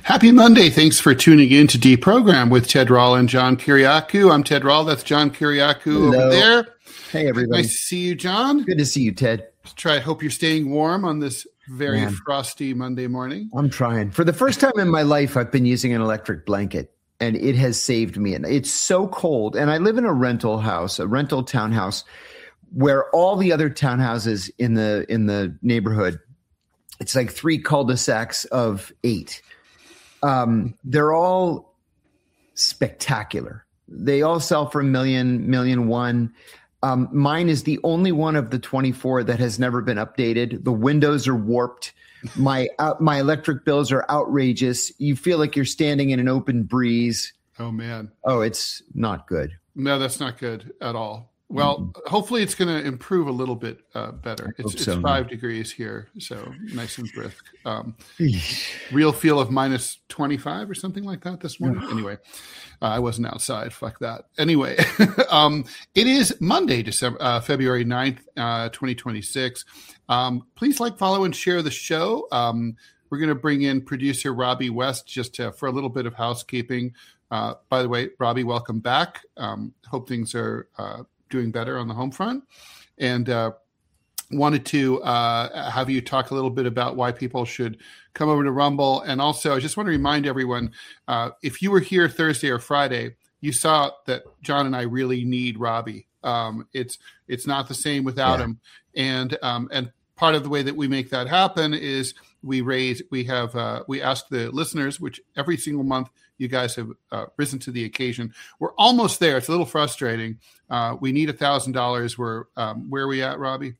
Happy Monday. Thanks for tuning in to Deprogram with Ted Rall and John Kiriakou. I'm Ted Rall. That's John Kiriakou over there. Hey, everybody. Nice to see you, John. Good to see you, Ted. Hope you're staying warm on this very frosty Monday morning. I'm trying. For the first time in my life, I've been using an electric blanket, and it has saved me. And it's so cold. And I live in a rental townhouse, where all the other townhouses in the neighborhood, it's like 3 cul-de-sacs of 8. They're all spectacular. They all sell for $1 million, $1.1 million. Mine is the only one of the 24 that has never been updated. The windows are warped. My electric bills are outrageous. You feel like you're standing in an open breeze. Oh, man. Oh, it's not good. No, that's not good at all. Well, hopefully it's going to improve a little bit better. It's 5 degrees here, so nice and brisk. Real feel of minus 25 or something like that this morning. Anyway, I wasn't outside. Fuck that. Anyway, it is Monday, February 9th, 2026. Please follow, and share the show. We're going to bring in producer Robbie West just for a little bit of housekeeping. By the way, Robbie, welcome back. Hope things are doing better on the home front, and wanted to have you talk a little bit about why people should come over to Rumble. And also, I just want to remind everyone, if you were here Thursday or Friday, you saw that John and I really need Robbie. It's not the same without him. And part of the way that we make that happen is we ask the listeners, which every single month you guys have risen to the occasion. We're almost there. It's a little frustrating. We need $1,000. Where are we at, Robbie?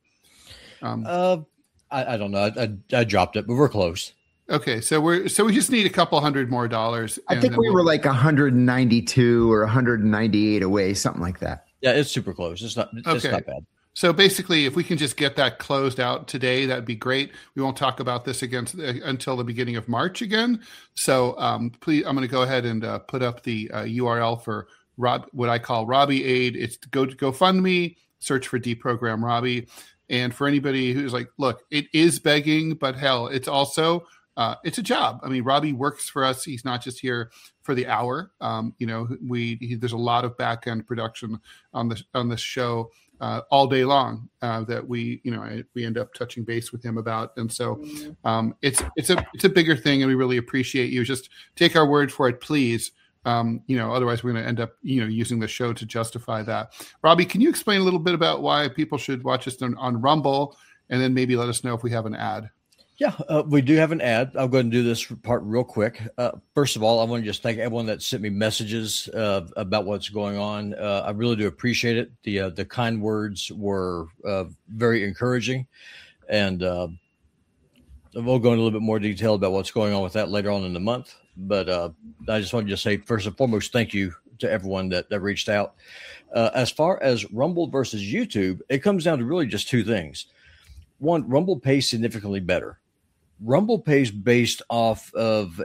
I don't know. I dropped it, but we're close. Okay, so we just need a couple $100 more. I think we were like 192 or 198 away, something like that. Yeah, it's super close. It's not bad. So basically, if we can just get that closed out today, that'd be great. We won't talk about this again until the beginning of March again. So please, I'm going to go ahead and put up the URL for what I call Robbie Aid. It's go to GoFundMe, search for Deprogram Robbie. And for anybody who's like, look, it is begging, but hell, it's also it's a job. I mean, Robbie works for us. He's not just here for the hour. There's a lot of back end production on this show. All day long that we end up touching base with him about. And so it's a bigger thing, and we really appreciate you. Just take our word for it, please. Otherwise we're going to end up, using the show to justify that. Robbie, can you explain a little bit about why people should watch us on Rumble, and then maybe let us know if we have an ad? Yeah, we do have an ad. I'm going to do this part real quick. First of all, I want to just thank everyone that sent me messages about what's going on. I really do appreciate it. The kind words were very encouraging, and we'll go into a little bit more detail about what's going on with that later on in the month. But I just wanted to say, first and foremost, thank you to everyone that reached out. As far as Rumble versus YouTube, it comes down to really just 2 things. One, Rumble pays significantly better. Rumble pays based off of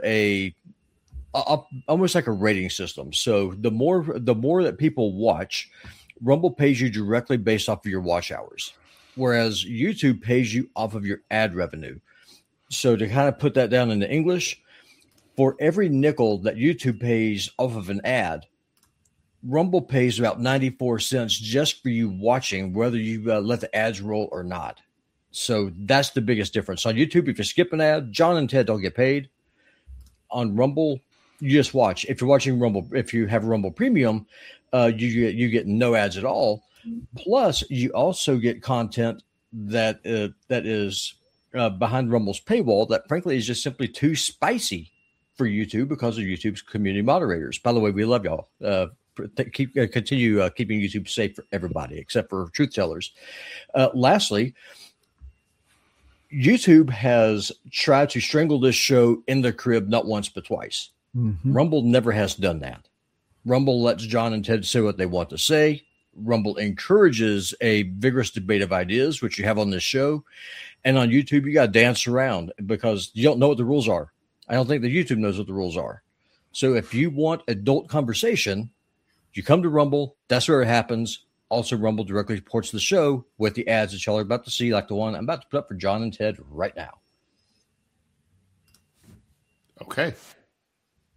almost like a rating system. So the more that people watch, Rumble pays you directly based off of your watch hours, whereas YouTube pays you off of your ad revenue. So to kind of put that down into English, for every nickel that YouTube pays off of an ad, Rumble pays about 94 cents just for you watching, whether you let the ads roll or not. So that's the biggest difference. On YouTube, if you skip an ad, John and Ted don't get paid. On Rumble, you just watch. If you're watching Rumble, if you have Rumble Premium, you get no ads at all. Plus, you also get content that is behind Rumble's paywall that, frankly, is just simply too spicy for YouTube because of YouTube's community moderators. By the way, we love y'all. Continue keeping YouTube safe for everybody, except for truth tellers. Lastly, YouTube has tried to strangle this show in the crib not once but twice. Mm-hmm. Rumble never has done that. Rumble lets John and Ted say what they want to say. Rumble encourages a vigorous debate of ideas, which you have on this show. And on YouTube, you got to dance around because you don't know what the rules are. I don't think that YouTube knows what the rules are. So if you want adult conversation, you come to Rumble. That's where it happens. Also, Rumble directly reports the show with the ads that y'all are about to see, like the one I'm about to put up for John and Ted right now. Okay.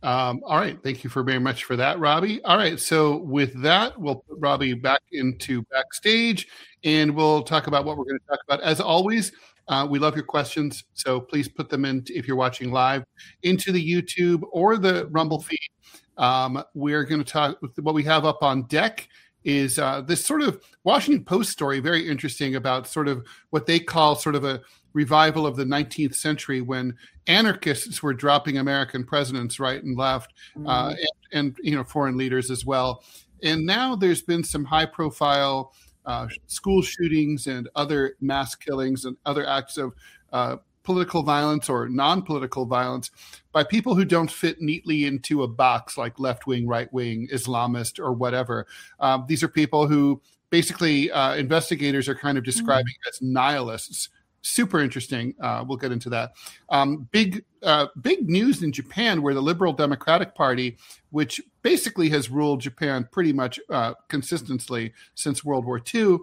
All right. Thank you very much for that, Robbie. All right. So with that, we'll put Robbie back into backstage and we'll talk about what we're going to talk about. As always, we love your questions. So please put them in, if you're watching live, into the YouTube or the Rumble feed. We're going to talk, what we have up on deck is this sort of Washington Post story, very interesting, about sort of what they call sort of a revival of the 19th century when anarchists were dropping American presidents right and left, and foreign leaders as well. And now there's been some high-profile school shootings and other mass killings and other acts of political violence or non-political violence by people who don't fit neatly into a box like left-wing, right-wing, Islamist, or whatever. These are people who basically investigators are kind of describing as nihilists. Super interesting. We'll get into that. Big news in Japan, where the Liberal Democratic Party, which basically has ruled Japan pretty much consistently since World War II,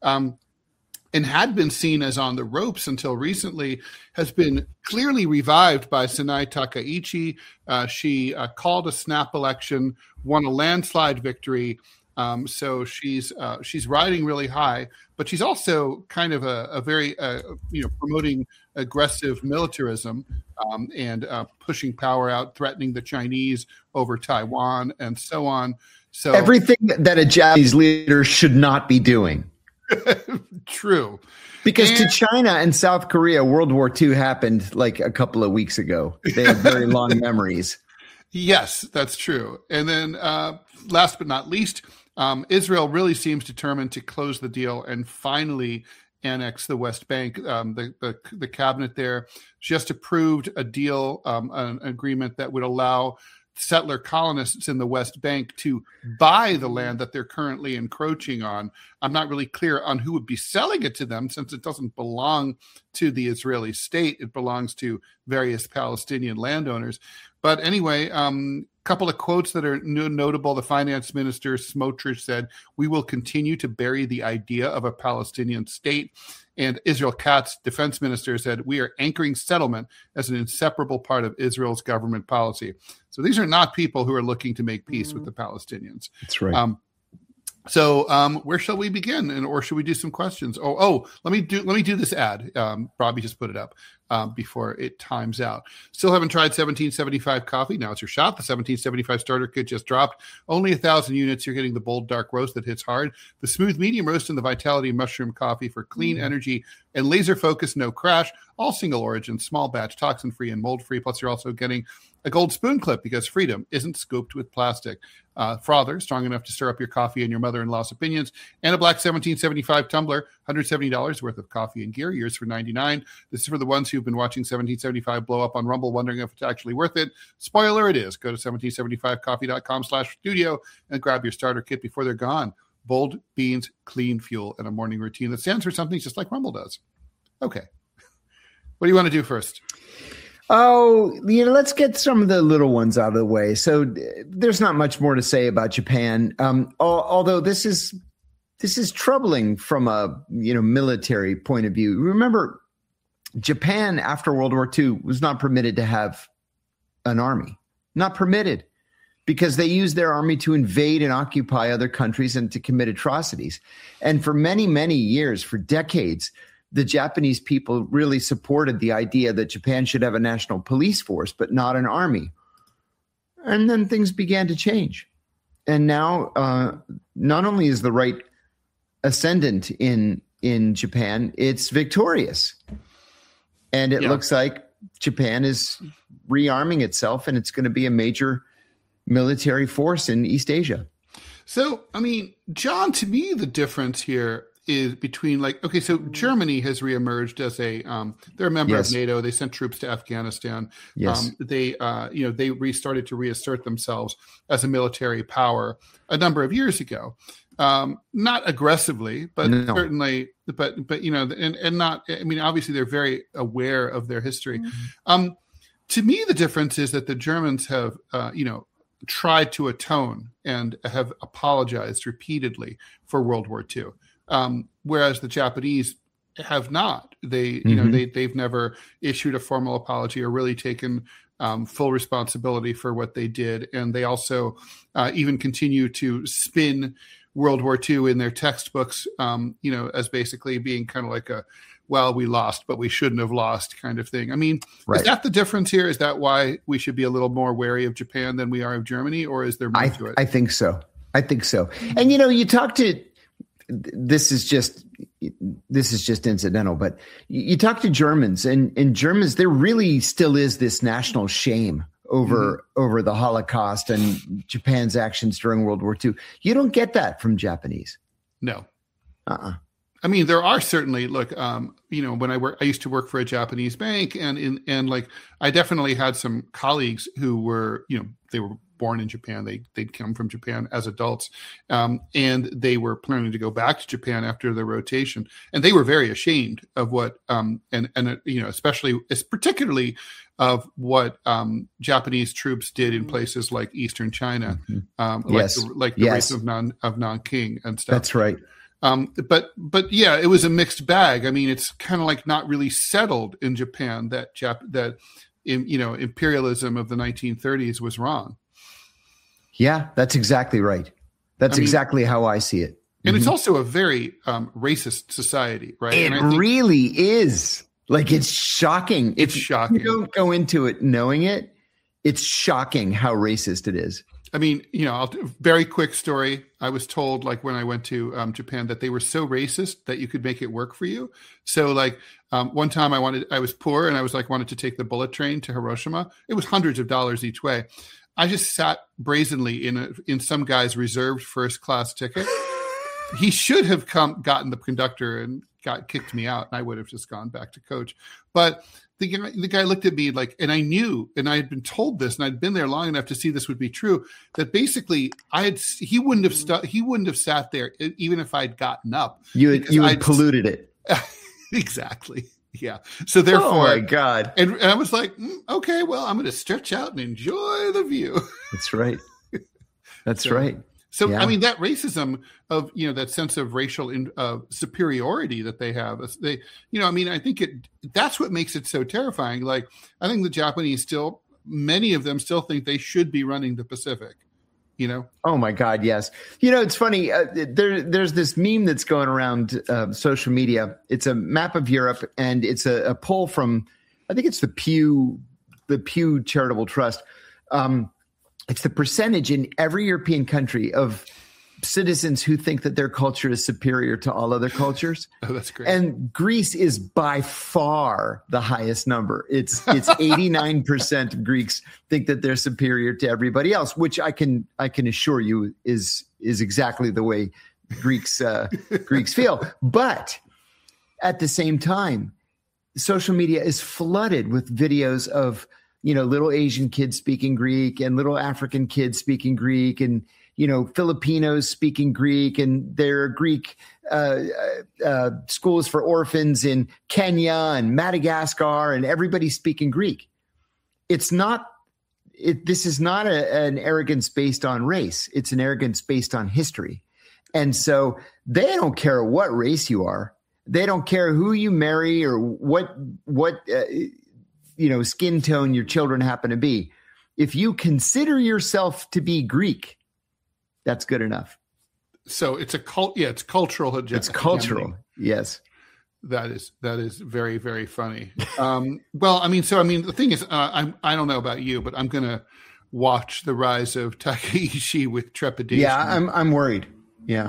and had been seen as on the ropes until recently, has been clearly revived by Sanae Takaichi. She called a snap election, won a landslide victory. So she's riding really high, but she's also kind of a very promoting aggressive militarism and pushing power out, threatening the Chinese over Taiwan and so on. So everything that a Japanese leader should not be doing. True. Because to China and South Korea, World War II happened like a couple of weeks ago. They have very long memories. Yes, that's true. And then last but not least, Israel really seems determined to close the deal and finally annex the West Bank. The cabinet there just approved a deal, an agreement that would allow settler colonists in the West Bank to buy the land that they're currently encroaching on. I'm not really clear on who would be selling it to them, since it doesn't belong to the Israeli state. It belongs to various Palestinian landowners. But anyway, couple of quotes that are notable. The finance minister, Smotrich, said, "We will continue to bury the idea of a Palestinian state." And Israel Katz, defense minister, said, "We are anchoring settlement as an inseparable part of Israel's government policy." So these are not people who are looking to make peace with the Palestinians. That's right. So where shall we begin, or should we do some questions? Let me do this ad. Robbie just put it up before it times out. Still haven't tried 1775 coffee? Now it's your shot. The 1775 starter kit just dropped. Only 1,000 units. You're getting the bold dark roast that hits hard, the smooth medium roast, and the vitality mushroom coffee for clean energy and laser focus, no crash. All single origin, small batch, toxin free, and mold free. Plus, you're also getting a gold spoon clip because freedom isn't scooped with plastic. Frother, strong enough to stir up your coffee and your mother-in-law's opinions, and a black 1775 tumbler, $170 worth of coffee and gear, yours for $99. This is for the ones who've been watching 1775 blow up on Rumble, wondering if it's actually worth it. Spoiler, it is. Go to 1775coffee.com/studio and grab your starter kit before they're gone. Bold beans, clean fuel, and a morning routine that stands for something just like Rumble does. Okay. What do you want to do first? Let's get some of the little ones out of the way. So there's not much more to say about Japan. Although this is troubling from a military point of view. Remember, Japan after World War II was not permitted to have an army. Not permitted, because they used their army to invade and occupy other countries and to commit atrocities. And for many, many years, for decades, the Japanese people really supported the idea that Japan should have a national police force, but not an army. And then things began to change. And now not only is the right ascendant in Japan, it's victorious. And it looks like Japan is rearming itself, and it's going to be a major military force in East Asia. So, I mean, John, to me, the difference here is between so Germany has reemerged as they're a member of NATO. They sent troops to Afghanistan. Yes. They restarted to reassert themselves as a military power a number of years ago. Not aggressively, but certainly, but and not, I mean, obviously they're very aware of their history. To me, the difference is that the Germans have, tried to atone and have apologized repeatedly for World War II. Whereas the Japanese have not. They've never issued a formal apology or really taken full responsibility for what they did. And they also even continue to spin World War II in their textbooks, as basically being kind of like we lost, but we shouldn't have lost kind of thing. I mean, Is that the difference here? Is that why we should be a little more wary of Japan than we are of Germany, or is there more to it? I think so. And, you talk to, this is just incidental, but you talk to Germans, and Germans, there really still is this national shame over the Holocaust and Japan's actions during World War II. You don't get that from Japanese. No. I mean, there are certainly, look, when I used to work for a Japanese bank, and I definitely had some colleagues who were, they were born in Japan. They'd come from Japan as adults, and they were planning to go back to Japan after their rotation, and they were very ashamed of what, particularly of what Japanese troops did in places like Eastern China, the race of Nanking and stuff. That's right. But yeah, it was a mixed bag. I mean, it's kind of like not really settled in Japan that imperialism of the 1930s was wrong. Yeah, that's exactly right. That's exactly how I see it. And it's also a very racist society, right? It really is. Like, it's shocking. It's shocking. If you don't go into it knowing it, it's shocking how racist it is. I mean, very quick story. I was told, when I went to Japan, that they were so racist that you could make it work for you. So, one time I was poor and I was wanted to take the bullet train to Hiroshima. It was hundreds of dollars each way. I just sat brazenly in some guy's reserved first class ticket. He should have gotten the conductor and kicked me out, and I would have just gone back to coach. But the guy looked at me and I knew, and I had been told this, and I'd been there long enough to see this would be true, that basically he wouldn't have sat there even if I'd gotten up. You had polluted it. Exactly. Yeah. So therefore, oh my God. And I was like, okay, well, I'm going to stretch out and enjoy the view. That's right. That's right. So, yeah. I mean, that racism of, that sense of racial superiority that they have, I think that's what makes it so terrifying. I think the Japanese many of them still think they should be running the Pacific. Oh my God, yes. It's funny. There's this meme that's going around social media. It's a map of Europe, and it's a poll from, I think it's the Pew Charitable Trust. It's the percentage in every European country of citizens who think that their culture is superior to all other cultures. Oh, that's great. And Greece is by far the highest number. It's 89% of Greeks think that they're superior to everybody else, which I can assure you is exactly the way Greeks feel. But at the same time, social media is flooded with videos of little Asian kids speaking Greek and little African kids speaking Greek, and Filipinos speaking Greek, and there are Greek schools for orphans in Kenya and Madagascar, and everybody speaking Greek. This is not an arrogance based on race. It's an arrogance based on history. And so they don't care what race you are. They don't care who you marry or what skin tone your children happen to be. If you consider yourself to be Greek, that's good enough. So it's it's cultural hegemony. It's cultural. Yes. That is very, very funny. The thing is, I don't know about you, but I'm going to watch the rise of Takaishi with trepidation. Yeah, I'm worried. Yeah.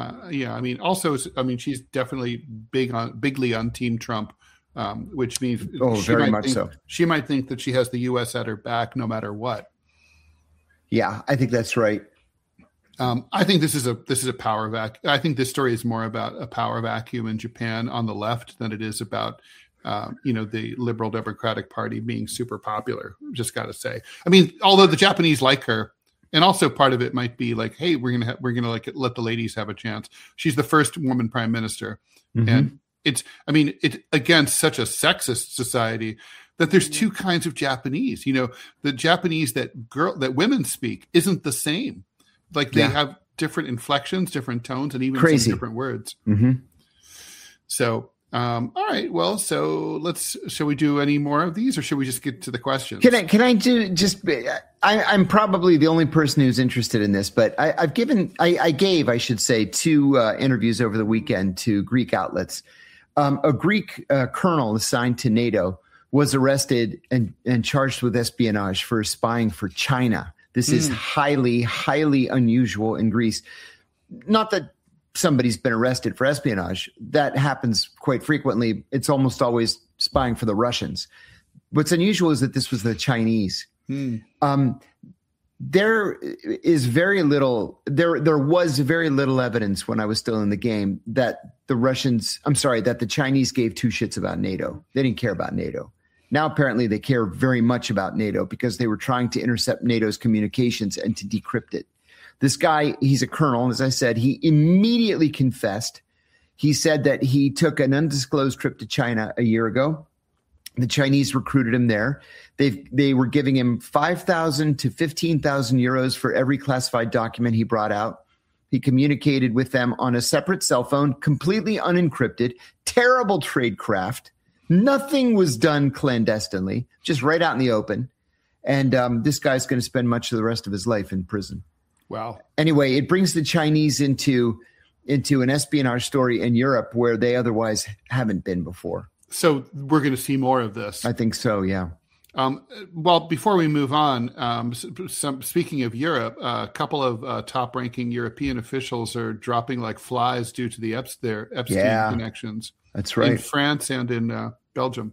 She's definitely bigly on Team Trump. Which means very much so. She might think that she has the U.S. at her back no matter what. Yeah, I think that's right. I think this is a power vacuum. I think this story is more about a power vacuum in Japan on the left than it is about the Liberal Democratic Party being super popular. Just got to say. I mean, although the Japanese like her, and also part of it might be hey, we're gonna let the ladies have a chance. She's the first woman prime minister, and it's against such a sexist society that there's two kinds of Japanese. The Japanese that women speak isn't the same. They have different inflections, different tones, and even some different words. Mm-hmm. So All right. Well, so shall we do any more of these, or should we just get to the questions? Can I do just? I'm probably the only person who's interested in this, but I gave, I should say, 2 interviews over the weekend to Greek outlets. A Greek colonel assigned to NATO was arrested and charged with espionage for spying for China. This is highly, highly unusual in Greece. Not that somebody's been arrested for espionage. That happens quite frequently. It's almost always spying for the Russians. What's unusual is that this was the Chinese. There is very little. There was very little evidence when I was still in the game that the Chinese gave 2 shits about NATO. They didn't care about NATO. Now apparently they care very much about NATO because they were trying to intercept NATO's communications and to decrypt it. This guy, he's a colonel, and as I said, he immediately confessed. He said that he took an undisclosed trip to China a year ago. The Chinese recruited him there. They were giving him 5,000 to 15,000 euros for every classified document he brought out. He communicated with them on a separate cell phone, completely unencrypted, terrible tradecraft. Nothing was done clandestinely, just right out in the open. And this guy's going to spend much of the rest of his life in prison. Wow. Anyway, it brings the Chinese into an espionage story in Europe where they otherwise haven't been before. So we're going to see more of this. I think so, yeah. Well, before we move on, speaking of Europe, a couple of top-ranking European officials are dropping like flies due to their Epstein connections. That's right. In France and in Belgium.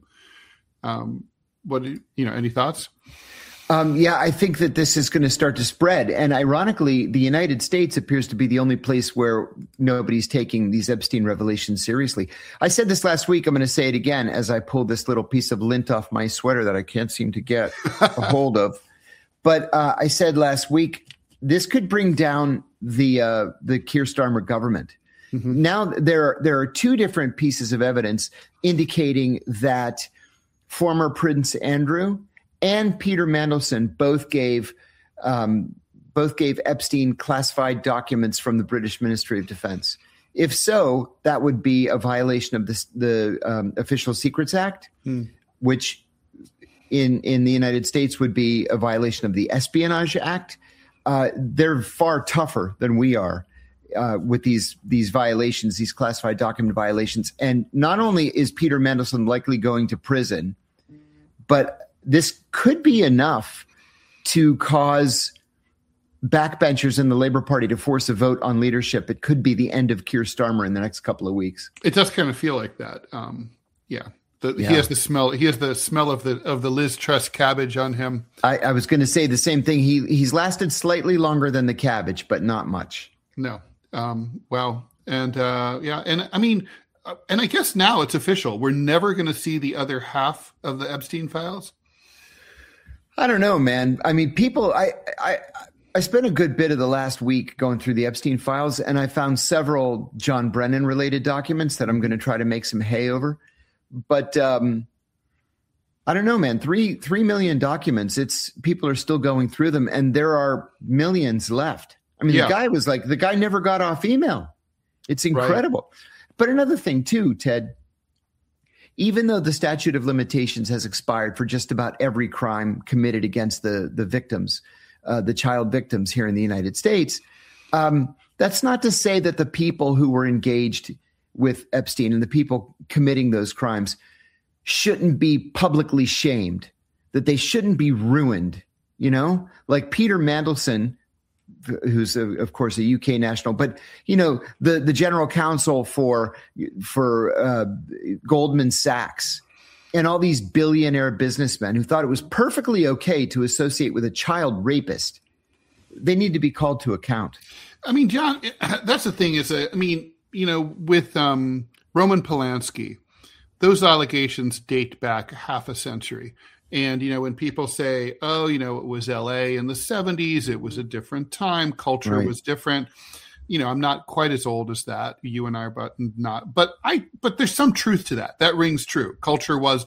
Any thoughts? I think that this is going to start to spread. And ironically, the United States appears to be the only place where nobody's taking these Epstein revelations seriously. I said this last week. I'm going to say it again as I pull this little piece of lint off my sweater that I can't seem to get a hold of. But I said last week, this could bring down the Keir Starmer government. Mm-hmm. Now, there are 2 different pieces of evidence indicating that former Prince Andrew and Peter Mandelson both gave Epstein classified documents from the British Ministry of Defense. If so, that would be a violation of the Official Secrets Act, which in the United States would be a violation of the Espionage Act. They're far tougher than we are with these violations, these classified document violations. And not only is Peter Mandelson likely going to prison, but this could be enough to cause backbenchers in the Labour Party to force a vote on leadership. It could be the end of Keir Starmer in the next couple of weeks. It does kind of feel like that. He has the smell. He has the smell of the Liz Truss cabbage on him. I was going to say the same thing. He's lasted slightly longer than the cabbage, but not much. No. Well, and and I mean, and I guess now it's official. We're never going to see the other half of the Epstein files. I don't know, man. I mean, people, I spent a good bit of the last week going through the Epstein files, and I found several John Brennan related documents that I'm going to try to make some hay over. But I don't know, man. 3 million documents. People are still going through them, and there are millions left. I mean, the guy never got off email. It's incredible. Right. But another thing too, Ted, even though the statute of limitations has expired for just about every crime committed against the victims, the child victims here in the United States, that's not to say that the people who were engaged with Epstein and the people committing those crimes shouldn't be publicly shamed, that they shouldn't be ruined, like Peter Mandelson, who's of course a UK national, but the general counsel for Goldman Sachs and all these billionaire businessmen who thought it was perfectly okay to associate with a child rapist, they need to be called to account. I mean, John, that's the thing with Roman Polanski, those allegations date back half a century. And, when people say, it was LA in the 70s, it was a different time, culture was different. I'm not quite as old as that. You and I are not. But there's some truth to that. That rings true. Culture was.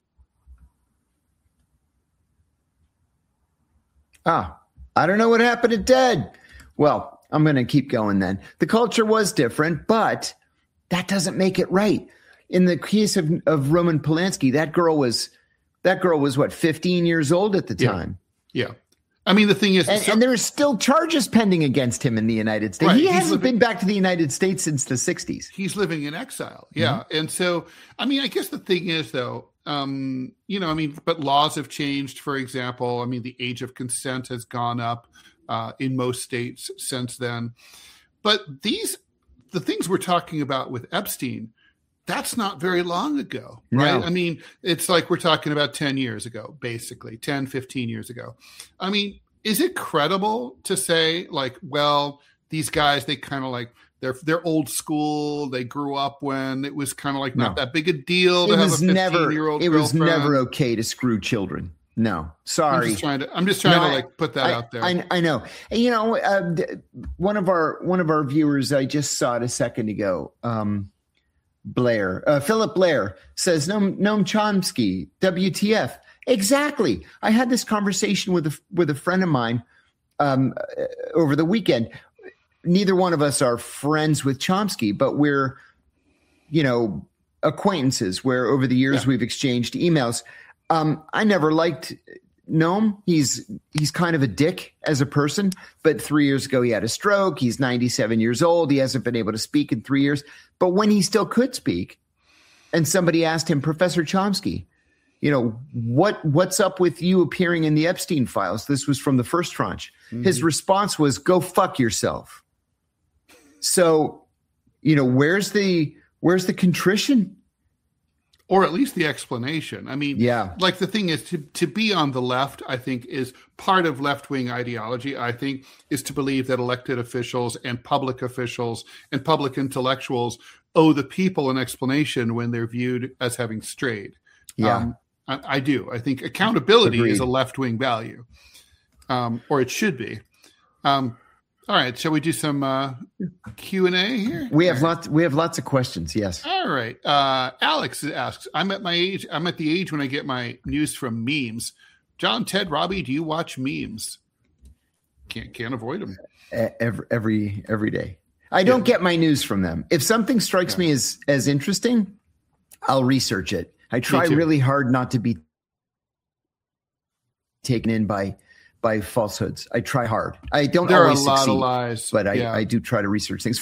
I don't know what happened to Ted. Well, I'm going to keep going then. The culture was different, but that doesn't make it right. in the case of Roman Polanski, that girl was what, 15 years old at the time. Yeah. I mean, the thing is, and there are still charges pending against him in the United States. Right. He hasn't been back to the United States since the 60s. He's living in exile. Yeah. Mm-hmm. And so, I mean, I guess the thing is, though, but laws have changed. For example, I mean, the age of consent has gone up in most states since then. But the things we're talking about with Epstein, that's not very long ago, right? No. I mean, it's like we're talking about 10 years ago, basically 10, 15 years ago. I mean, is it credible to say like, well, these guys, they kind of like, they're old school. They grew up when it was kind of like not that big a deal to have a 15-year-old girlfriend. It was never okay to screw children. No, sorry. I'm just trying to like put that out there. I know. You know, one of our viewers, I just saw it a second ago. Philip Blair says, Noam Chomsky, WTF. Exactly. I had this conversation with a friend of mine over the weekend. Neither one of us are friends with Chomsky, but we're, acquaintances where over the years we've exchanged emails. I never liked Noam. He's kind of a dick as a person, but 3 years ago he had a stroke. He's 97 years old. He hasn't been able to speak in 3 years. But when he still could speak, and somebody asked him, Professor Chomsky, what's up with you appearing in the Epstein files? This was from the first tranche. Mm-hmm. His response was, go fuck yourself. So, where's the contrition? Or at least the explanation. I mean, like the thing is to be on the left, I think is part of left-wing ideology, I think, is to believe that elected officials and public intellectuals owe the people an explanation when they're viewed as having strayed. Yeah. I do. I think accountability is a left-wing value, or it should be. All right, shall we do some Q&A here? We have lots of questions. Yes. All right. Alex asks, I'm at the age when I get my news from memes. John, Ted, Robbie, do you watch memes? Can't avoid them. Every day. I don't get my news from them. If something strikes me as interesting, I'll research it. I try really hard not to be taken in by falsehoods. I try hard. I don't always succeed. There are a lot of lies, but I do try to research things.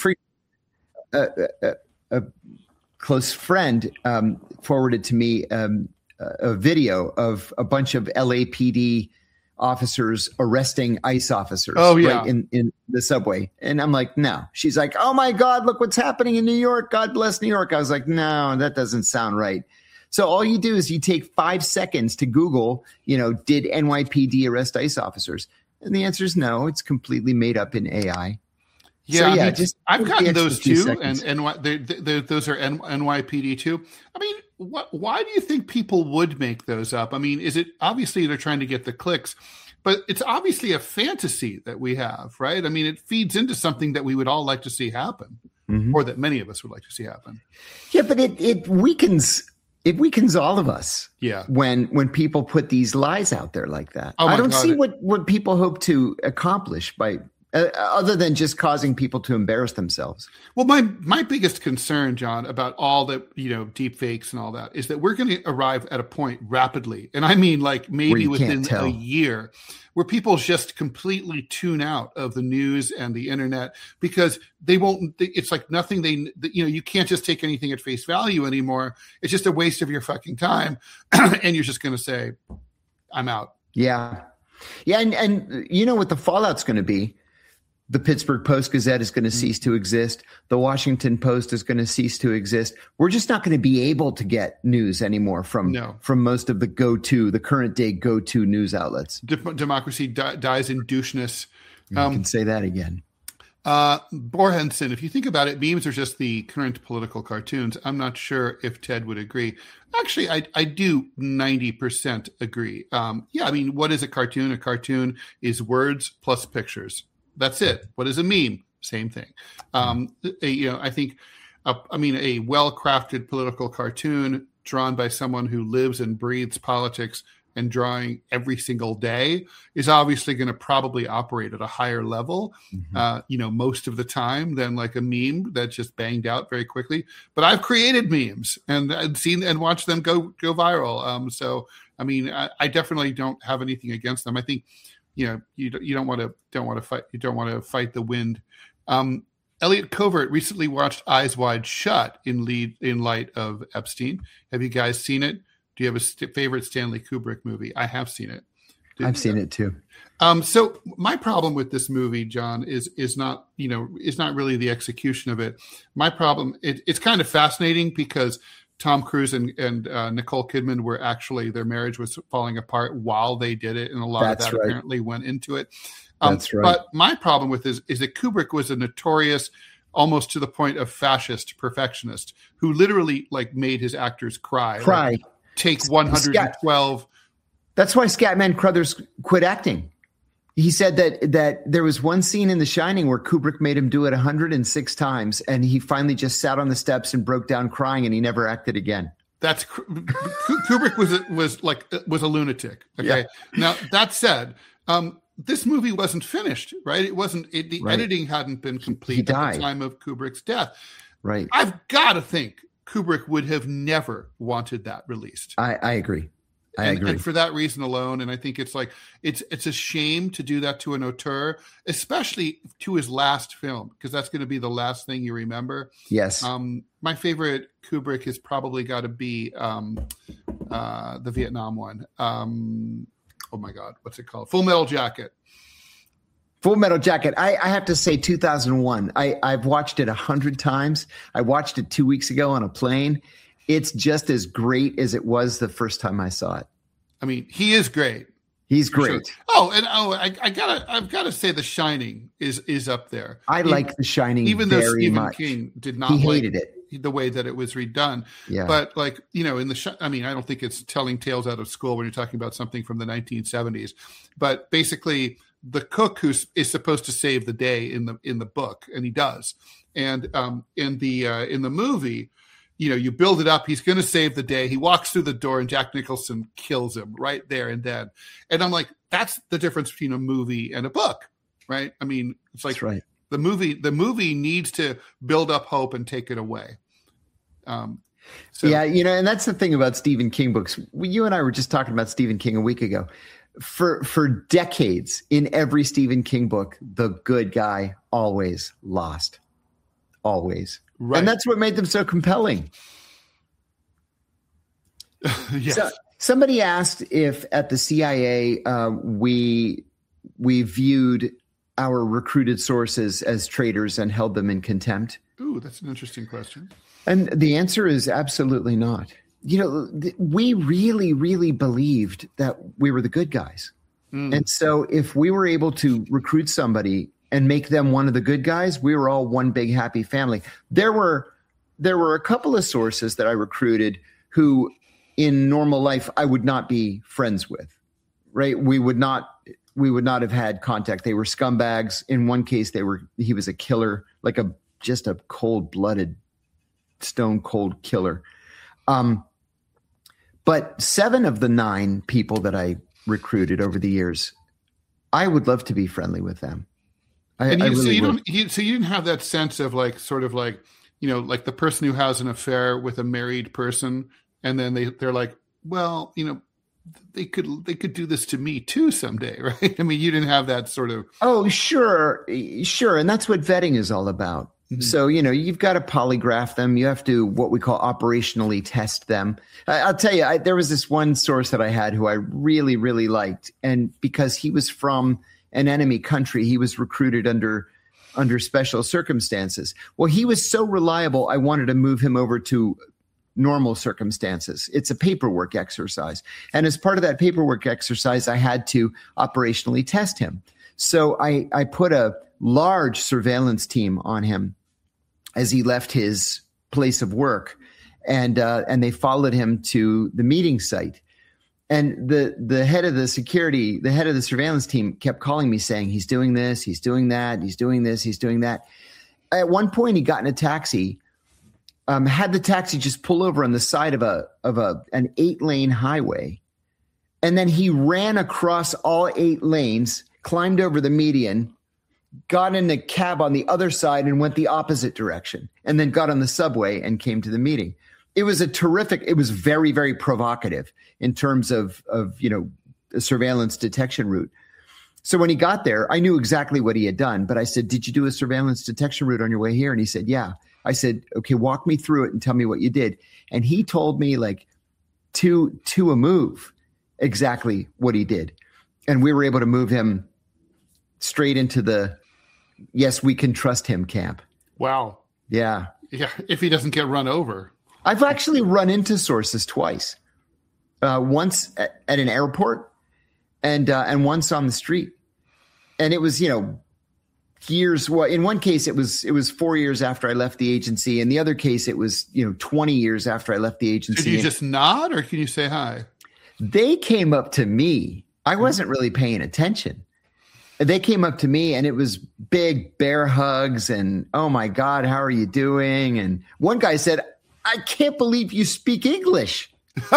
A close friend forwarded to me a video of a bunch of LAPD officers arresting ICE officers right in the subway. And I'm like, no. She's like, oh my God, look what's happening in New York. God bless New York. I was like, no, that doesn't sound right. So all you do is you take 5 seconds to Google, did NYPD arrest ICE officers? And the answer is no. It's completely made up in AI. Yeah, so, I've gotten those too, and those are NYPD too. I mean, why do you think people would make those up? I mean, is it obviously they're trying to get the clicks, but it's obviously a fantasy that we have, right? I mean, it feeds into something that we would all like to see happen, or that many of us would like to see happen. Yeah, but it weakens. It weakens all of us. Yeah. When people put these lies out there like that. I don't see what people hope to accomplish by other than just causing people to embarrass themselves. Well, my biggest concern, John, about all the deep fakes and all that is that we're going to arrive at a point rapidly, and I mean like maybe within a year, where people just completely tune out of the news and the internet because they won't. It's like nothing. You can't just take anything at face value anymore. It's just a waste of your fucking time, and you're just going to say, "I'm out." Yeah, and you know what the fallout's going to be. The Pittsburgh Post-Gazette is going to cease to exist. The Washington Post is going to cease to exist. We're just not going to be able to get news anymore from most of the current day go-to news outlets. Democracy dies in doucheness. You can say that again. Borhenson, if you think about it, memes are just the current political cartoons. I'm not sure if Ted would agree. Actually, I do 90% agree. I mean, what is a cartoon? A cartoon is words plus pictures. That's it. What is a meme? Same thing. I think, a well-crafted political cartoon drawn by someone who lives and breathes politics and drawing every single day is obviously going to probably operate at a higher level, most of the time than like a meme that's just banged out very quickly. But I've created memes and seen and watched them go viral. So I mean, I definitely don't have anything against them. I think, you don't want to fight the wind. Elliot Covert recently watched Eyes Wide Shut in light of Epstein. Have you guys seen it? Do you have a favorite Stanley Kubrick movie? I have seen it. I've seen it too. So my problem with this movie, John, is not really the execution of it. My problem, it's kind of fascinating because Tom Cruise and Nicole Kidman were actually, their marriage was falling apart while they did it, and a lot of that apparently went into it. That's right. But my problem with this is that Kubrick was a notorious, almost to the point of fascist perfectionist, who literally like made his actors cry. Like, take 112. That's why Scatman Crothers quit acting. He said that there was one scene in The Shining where Kubrick made him do it 106 times, and he finally just sat on the steps and broke down crying, and he never acted again. Kubrick was a lunatic. Okay. Yeah. Now that said, this movie wasn't finished, right? It wasn't. The editing hadn't been complete at the time of Kubrick's death. Right. I've got to think Kubrick would have never wanted that released. I agree. I agree. And for that reason alone, and I think it's like it's a shame to do that to an auteur, especially to his last film, because that's going to be the last thing you remember. Yes. My favorite Kubrick has probably got to be the Vietnam one. Oh my God, what's it called? Full Metal Jacket. Full Metal Jacket. I have to say 2001. I've watched it 100 times. I watched it 2 weeks ago on a plane. It's just as great as it was the first time I saw it. I mean, he is great. He's great. Sure. I've gotta say, The Shining is up there. I like The Shining, even though Stephen King did not. He hated it the way that it was redone. Yeah. But like in I don't think it's telling tales out of school when you're talking about something from the 1970s. But basically, the cook who is supposed to save the day in the book, and he does, and in the movie. You build it up. He's going to save the day. He walks through the door and Jack Nicholson kills him right there and then. And I'm like, that's the difference between a movie and a book, right? I mean, it's like the movie needs to build up hope and take it away. And that's the thing about Stephen King books. You and I were just talking about Stephen King a week ago. For decades, in every Stephen King book, the good guy always lost. Always. Right. And that's what made them so compelling. Yes. So, somebody asked if at the CIA we viewed our recruited sources as traitors and held them in contempt. Ooh, that's an interesting question. And the answer is absolutely not. We really, really believed that we were the good guys. And so if we were able to recruit somebody and make them one of the good guys, we were all one big happy family. There were a couple of sources that I recruited who in normal life I would not be friends with, right? We would not have had contact. They were scumbags. In one case, he was a killer, like just a cold-blooded, stone cold killer. But 7 of the 9 people that I recruited over the years, I would love to be friendly with them. So you didn't have that sense of like like the person who has an affair with a married person, and then they're like, well, they could do this to me too someday, right? I mean, you didn't have that sort of. Oh, sure, and that's what vetting is all about. Mm-hmm. So you've got to polygraph them. You have to what we call operationally test them. I'll tell you, there was this one source that I had who I really, really liked, and because he was from an enemy country, he was recruited under special circumstances. Well, he was so reliable, I wanted to move him over to normal circumstances. It's a paperwork exercise. And as part of that paperwork exercise, I had to operationally test him. So I put a large surveillance team on him as he left his place of work. And they followed him to the meeting site. And the head of the surveillance team kept calling me saying, he's doing this, he's doing that, he's doing this, he's doing that. At one point, he got in a taxi, had the taxi just pull over on the side of an 8-lane highway. And then he ran across all 8 lanes, climbed over the median, got in a cab on the other side and went the opposite direction, and then got on the subway and came to the meeting. It was it was very, very provocative in terms of a surveillance detection route. So when he got there, I knew exactly what he had done, but I said, did you do a surveillance detection route on your way here? And he said, yeah. I said, okay, walk me through it and tell me what you did. And he told me like to a move exactly what he did. And we were able to move him straight into the, yes, we can trust him camp. Wow. Yeah. Yeah. If he doesn't get run over. I've actually run into sources twice. Once at an airport and once on the street. And it was, years. Well, in one case, it was 4 years after I left the agency. In the other case, it was, 20 years after I left the agency. Did you just nod or can you say hi? They came up to me. I wasn't really paying attention. They came up to me and it was big bear hugs and, oh my God, how are you doing? And one guy said, I can't believe you speak English.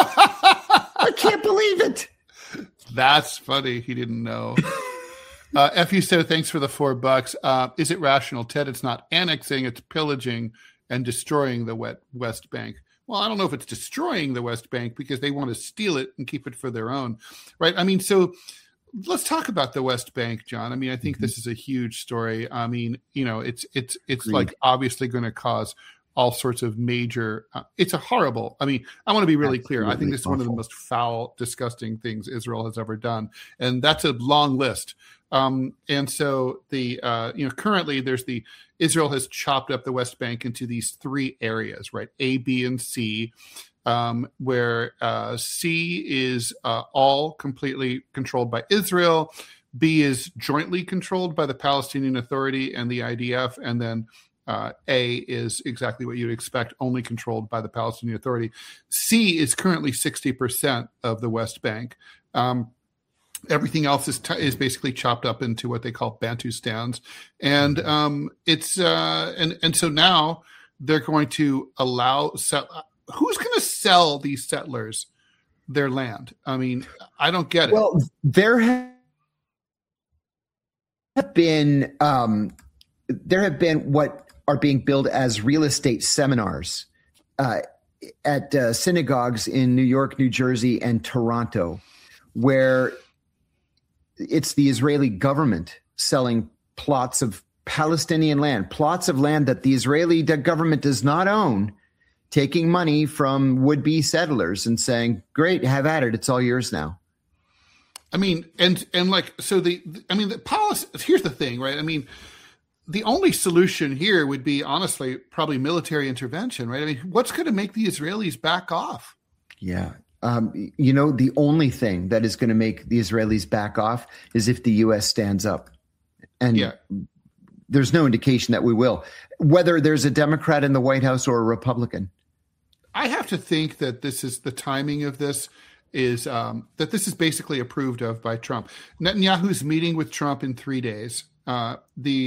I can't believe it. That's funny. He didn't know. FU said, thanks for the $4. Is it rational, Ted? It's not annexing, it's pillaging and destroying the West Bank. Well, I don't know if it's destroying the West Bank because they want to steal it and keep it for their own, right? I mean, so let's talk about the West Bank, John. I mean, I think this is a huge story. I mean, it's like obviously going to cause all sorts of major, it's a horrible, I mean, I want to be really clear. I think this is one of the most foul, disgusting things Israel has ever done. And that's a long list. And so the, currently there's Israel has chopped up the West Bank into these 3 areas, right? A, B, and C, where C is all completely controlled by Israel. B is jointly controlled by the Palestinian Authority and the IDF. And then A is exactly what you'd expect, only controlled by the Palestinian Authority. C is currently 60% of the West Bank. Everything else is basically chopped up into what they call Bantustans, and so now they're going to allow. Who's going to sell these settlers their land? I mean, I don't get it. Well, there have been what are being billed as real estate seminars at synagogues in New York, New Jersey, and Toronto, where it's the Israeli government selling plots of Palestinian land, plots of land that the Israeli government does not own, taking money from would-be settlers and saying, great, have at it. It's all yours now. I mean, and like, so the policy, here's the thing, right? I mean, the only solution here would be, honestly, probably military intervention, right? I mean, what's going to make the Israelis back off? Yeah. The only thing that is going to make the Israelis back off is if the U.S. stands up. And there's no indication that we will, whether there's a Democrat in the White House or a Republican. I have to think that this is the timing of this is that this is basically approved of by Trump. Netanyahu's meeting with Trump in 3 days. And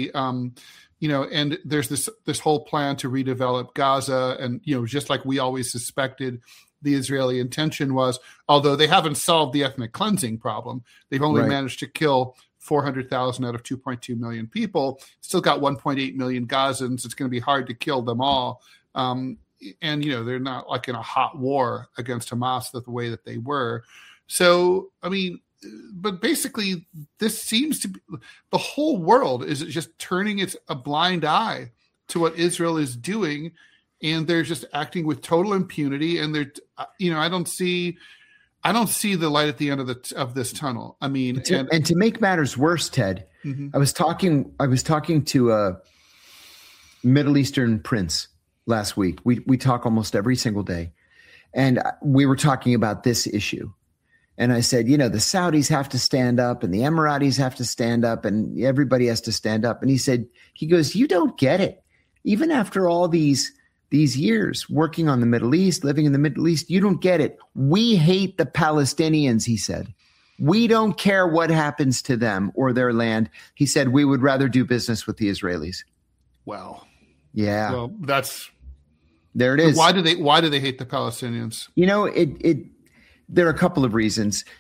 there's this whole plan to redevelop Gaza. And, just like we always suspected, the Israeli intention was, although they haven't solved the ethnic cleansing problem, they've only managed to kill 400,000 out of 2.2 million people, still got 1.8 million Gazans. It's going to be hard to kill them all. And, they're not like in a hot war against Hamas the way that they were. So, I mean, but basically this seems to be, the whole world is just turning a blind eye to what Israel is doing. And they're just acting with total impunity. And they're, I don't see the light at the end of this tunnel. I mean, and to make matters worse, Ted, I was talking to a Middle Eastern prince last week. We talk almost every single day, and we were talking about this issue. And I said, the Saudis have to stand up, and the Emiratis have to stand up, and everybody has to stand up. And he goes, you don't get it. Even after all these years working on the Middle East, living in the Middle East, you don't get it. We hate the Palestinians, he said. We don't care what happens to them or their land. He said, we would rather do business with the Israelis. Wow. Yeah. Well, there it is. Why do they hate the Palestinians? There are a couple of reasons.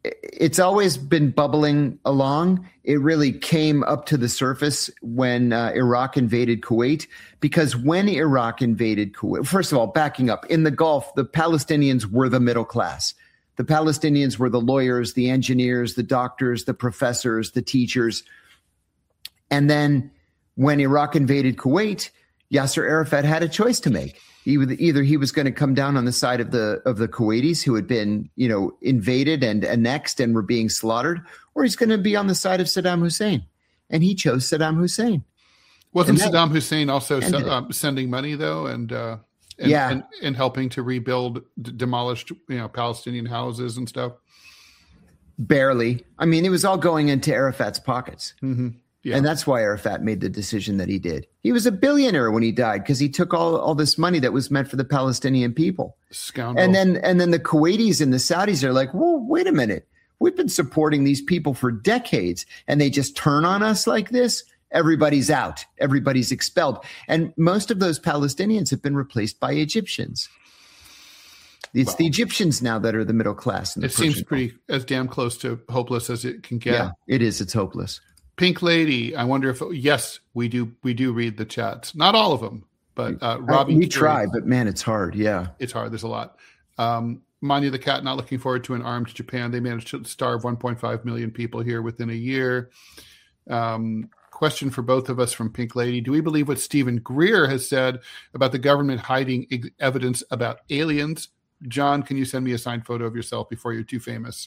it's always been bubbling along. It really came up to the surface when Iraq invaded Kuwait, because when Iraq invaded Kuwait, first of all, backing up, in the Gulf, the Palestinians were the middle class. The Palestinians were the lawyers, the engineers, the doctors, the professors, the teachers. And then when Iraq invaded Kuwait, Yasser Arafat had a choice to make. Either he was going to come down on the side of the Kuwaitis who had been, invaded and annexed and were being slaughtered, or he's going to be on the side of Saddam Hussein. And he chose Saddam Hussein. Wasn't Saddam Hussein also sending money though, and helping to rebuild demolished Palestinian houses and stuff? Barely. I mean, it was all going into Arafat's pockets. Mm-hmm. Yeah. And that's why Arafat made the decision that he did. He was a billionaire when he died because he took all this money that was meant for the Palestinian people. Scoundrel. And then the Kuwaitis and the Saudis are like, whoa, wait a minute. We've been supporting these people for decades, and they just turn on us like this. Everybody's out. Everybody's expelled. And most of those Palestinians have been replaced by Egyptians. It's the Egyptians now that are the middle class. It seems pretty as damn close to hopeless as it can get. Yeah, it is. It's hopeless. Pink Lady, I wonder if yes, we do read the chats. Not all of them, but Robbie. We try, but man, it's hard. Yeah, it's hard. There's a lot. Manya the Cat not looking forward to an armed Japan. They managed to starve 1.5 million people here within a year. Question for both of us from Pink Lady: do we believe what Stephen Greer has said about the government hiding evidence about aliens? John, can you send me a signed photo of yourself before you're too famous?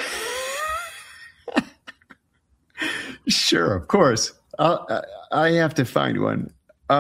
Sure, of course. I have to find one.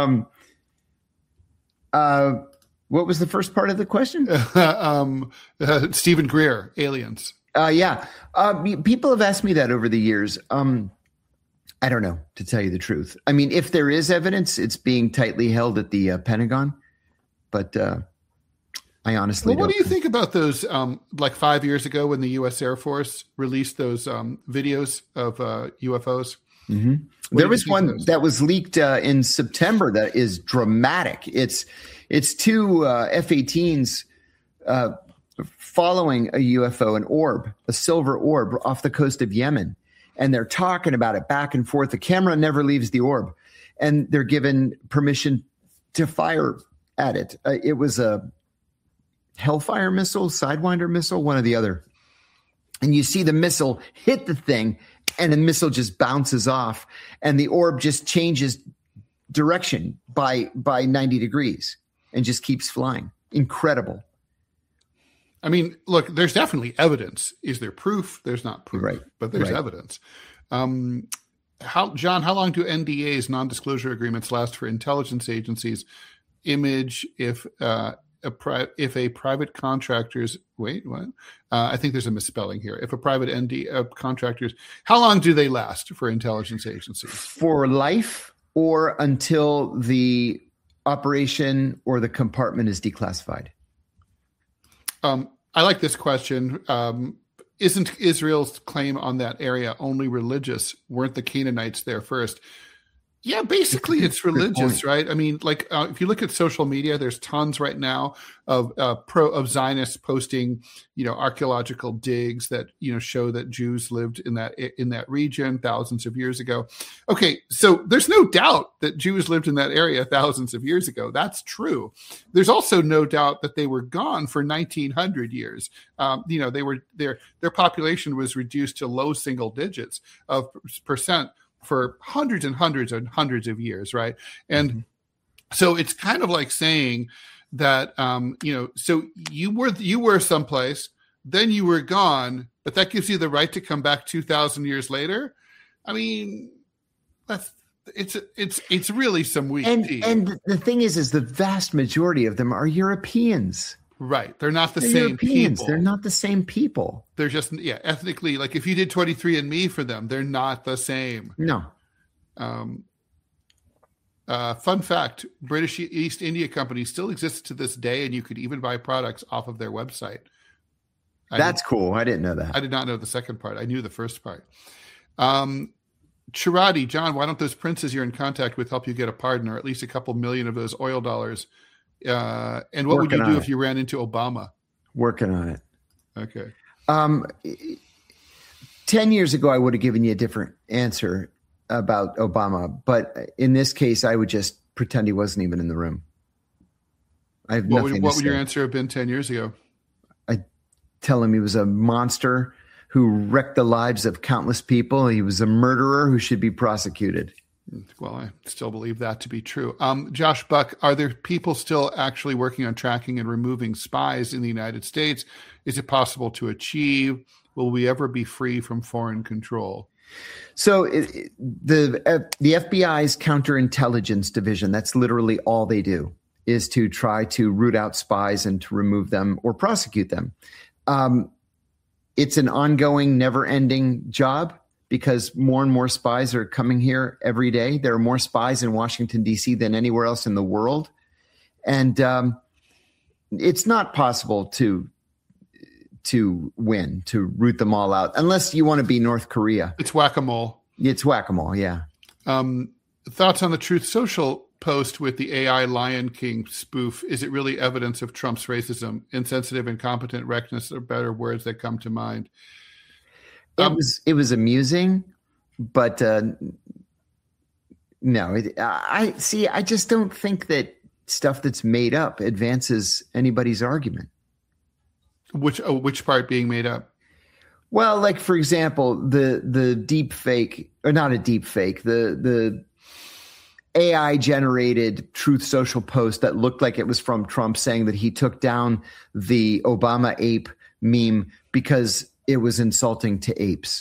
What was the first part of the question? Stephen Greer, aliens. Yeah. People have asked me that over the years. I don't know, to tell you the truth. I mean, if there is evidence, it's being tightly held at the Pentagon. But I honestly don't. What do you think about those, like 5 years ago when the U.S. Air Force released those videos of UFOs? Mm-hmm. There was one that was leaked in September that is dramatic. It's two F-18s following a UFO, an orb, a silver orb off the coast of Yemen. And they're talking about it back and forth. The camera never leaves the orb. And they're given permission to fire at it. It was a Hellfire missile, Sidewinder missile, one or the other. And you see the missile hit the thing, and the missile just bounces off, and the orb just changes direction by 90 degrees and just keeps flying. Incredible. I mean, look, there's definitely evidence. Is there proof? There's not proof, right, but there's evidence. John, how long do NDAs, non-disclosure agreements, last for intelligence agencies? Image, if a private contractor's I think there's a misspelling here. If a private contractors, how long do they last for intelligence agencies? For life or until the operation or the compartment is declassified? I like this question. Isn't Israel's claim on that area only religious? Weren't the Canaanites there first? Yeah, basically it's religious, right? I mean, like if you look at social media, there's tons right now of Zionists posting, archaeological digs that show that Jews lived in that region thousands of years ago. Okay, so there's no doubt that Jews lived in that area thousands of years ago. That's true. There's also no doubt that they were gone for 1900 years. They were their population was reduced to low single digits of percent for hundreds and hundreds and hundreds of years, right? And so it's kind of like saying that, so you were someplace, then you were gone, but that gives you the right to come back 2,000 years later. I mean, it's really some weak tea. And the thing is the vast majority of them are Europeans. Right. They're not the same Europeans. people. They're not the same people. They're just, ethnically, like if you did 23andMe for them, they're not the same. No. Fun fact, British East India Company still exists to this day, and you could even buy products off of their website. That's cool. I didn't know that. I did not know the second part. I knew the first part. Chirati, John, why don't those princes you're in contact with help you get a pardon, or at least a couple million of those oil dollars? And what would you do if you ran into Obama? Working on it. Okay. 10 years ago, I would have given you a different answer about Obama. But in this case, I would just pretend he wasn't even in the room. I have nothing to say. What would your answer have been 10 years ago? I'd tell him he was a monster who wrecked the lives of countless people. He was a murderer who should be prosecuted. Well, I still believe that to be true. Josh Buck, are there people still actually working on tracking and removing spies in the United States? Is it possible to achieve? Will we ever be free from foreign control? So the FBI's counterintelligence division, that's literally all they do, is to try to root out spies and to remove them or prosecute them. It's an ongoing, never-ending job because more and more spies are coming here every day. There are more spies in Washington, D.C. than anywhere else in the world. And it's not possible to win, to root them all out, unless you want to be North Korea. It's whack-a-mole. It's whack-a-mole, yeah. Thoughts on the Truth Social post with the AI Lion King spoof? Is it really evidence of Trump's racism? Insensitive, incompetent, reckless are better words that come to mind. It was amusing, but no. I just don't think that stuff that's made up advances anybody's argument. Which part being made up? Well, like for example, the deep fake, or not a deep fake, the AI generated Truth Social post that looked like it was from Trump saying that he took down the Obama ape meme because it was insulting to apes.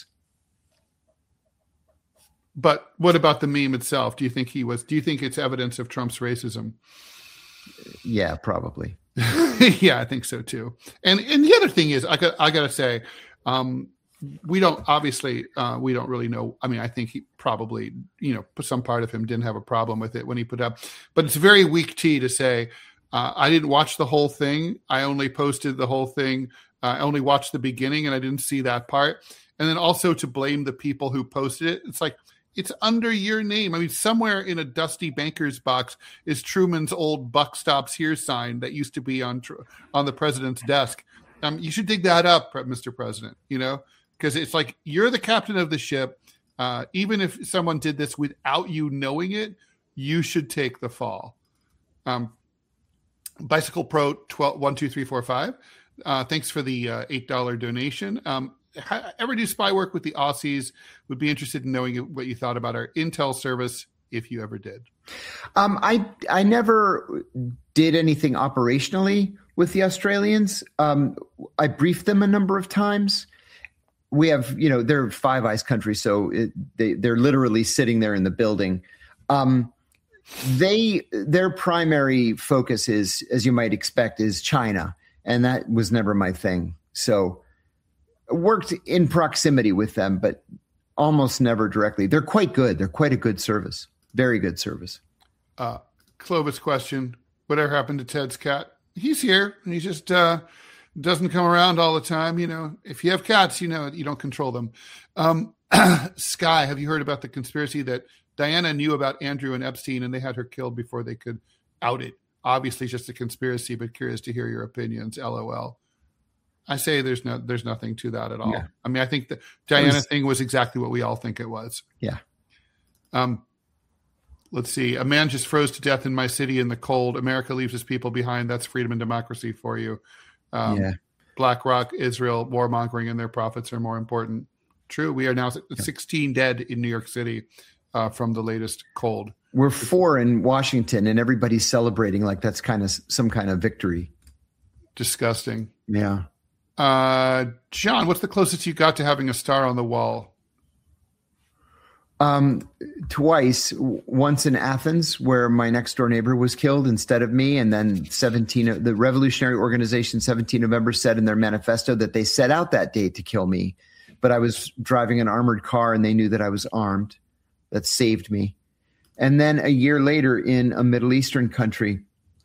But what about the meme itself? Do you think it's evidence of Trump's racism? Yeah, probably. Yeah, I think so too. And the other thing is, I got to say, we don't really know. I mean, I think he probably, some part of him didn't have a problem with it when he put up, but it's very weak tea to say, I didn't watch the whole thing. I only posted the whole thing. I only watched the beginning and I didn't see that part. And then also to blame the people who posted it. It's like, it's under your name. I mean, somewhere in a dusty banker's box is Truman's old "Buck Stops Here" sign that used to be on the president's desk. You should dig that up, Mr. President, because it's like you're the captain of the ship. Even if someone did this without you knowing it, you should take the fall. Bicycle Pro 12345. Thanks for the $8 donation. Ever do spy work with the Aussies? Would be interested in knowing what you thought about our intel service, if you ever did. I never did anything operationally with the Australians. I briefed them a number of times. We have, they're Five Eyes country, so they're literally sitting there in the building. Their primary focus is, as you might expect, is China, and that was never my thing. So worked in proximity with them, but almost never directly. They're quite good. They're quite a good service. Very good service. Clovis question. Whatever happened to Ted's cat? He's here. And he just doesn't come around all the time. If you have cats, you don't control them. Sky, have you heard about the conspiracy that Diana knew about Andrew and Epstein and they had her killed before they could out it? Obviously just a conspiracy, but curious to hear your opinions. LOL. I say there's nothing to that at all. Yeah. I mean, I think the Diana thing was exactly what we all think it was. Yeah. Let's see. A man just froze to death in my city in the cold. America leaves his people behind. That's freedom and democracy for you. BlackRock, Israel, warmongering, and their profits are more important. True. We are now 16 dead in New York City from the latest cold. We're 4 in Washington, and everybody's celebrating like that's kind of some kind of victory. Disgusting. Yeah. John, what's the closest you got to having a star on the wall? Twice. Once in Athens, where my next door neighbor was killed instead of me, and then the Revolutionary Organization 17 November said in their manifesto that they set out that day to kill me, but I was driving an armored car and they knew that I was armed. That saved me. And then a year later in a Middle Eastern country,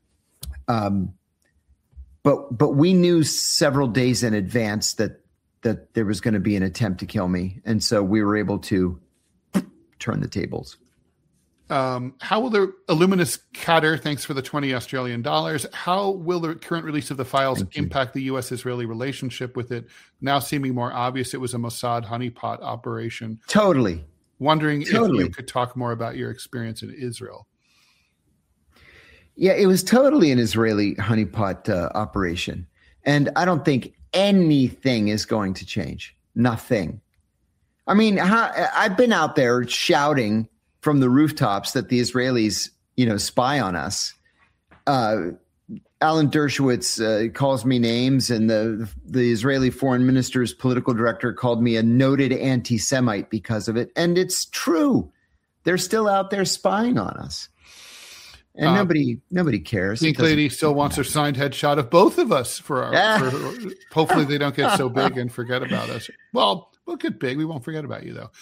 But we knew several days in advance that there was going to be an attempt to kill me. And so we were able to turn the tables. How will the Illuminous Kader, thanks for the 20 Australian dollars, how will the current release of the files impact the U.S.-Israeli relationship with it, now seeming more obvious it was a Mossad honeypot operation? Totally. Wondering if you could talk more about your experience in Israel. Yeah, it was totally an Israeli honeypot operation. And I don't think anything is going to change. Nothing. I mean, I've been out there shouting from the rooftops that the Israelis, spy on us. Alan Dershowitz calls me names, and the Israeli foreign minister's political director called me a noted anti-Semite because of it. And it's true. They're still out there spying on us. And nobody cares. Pink Lady still wants her signed headshot of both of us for hopefully they don't get so big and forget about us. Well, we'll get big. We won't forget about you, though.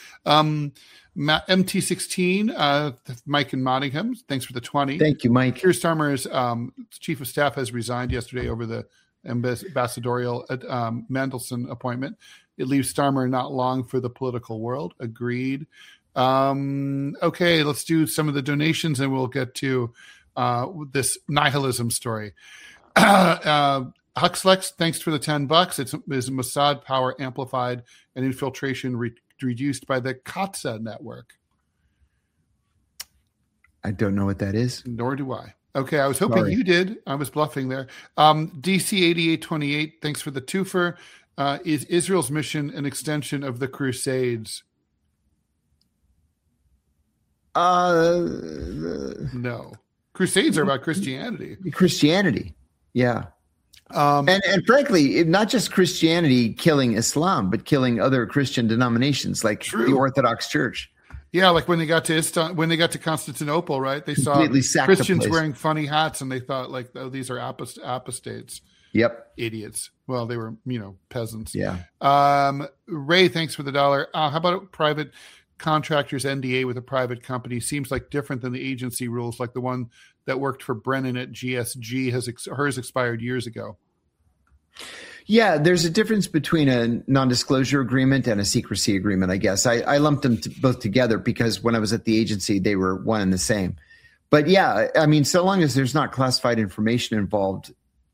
MT16, Mike in Nottingham, thanks for the 20. Thank you, Mike. Keir Starmer's chief of staff has resigned yesterday over the ambassadorial Mandelson appointment. It leaves Starmer not long for the political world. Agreed. Okay, let's do some of the donations and we'll get to this nihilism story. Huxlex, thanks for the $10. It's Mossad power amplified and infiltration reduced by the Katsa network. I don't know what that is. Nor do I. Okay, I was hoping you did. I was bluffing there. DC8828, thanks for the twofer. Is Israel's mission an extension of the Crusades? No. Crusades are about Christianity. Yeah. And frankly, not just Christianity killing Islam, but killing other Christian denominations like the Orthodox Church. Yeah, like when they got to Constantinople, right? They saw Christians wearing funny hats, and they thought like, "Oh, these are apostates." Yep, idiots. Well, they were, peasants. Yeah. Ray, thanks for the $1. How about a private contractor's NDA with a private company? Seems like different than the agency rules, like the one that worked for Brennan at GSG. Hers expired years ago. Yeah, there's a difference between a non-disclosure agreement and a secrecy agreement, I guess. I lumped them both together because when I was at the agency, they were one and the same. But yeah, I mean, so long as there's not classified information involved,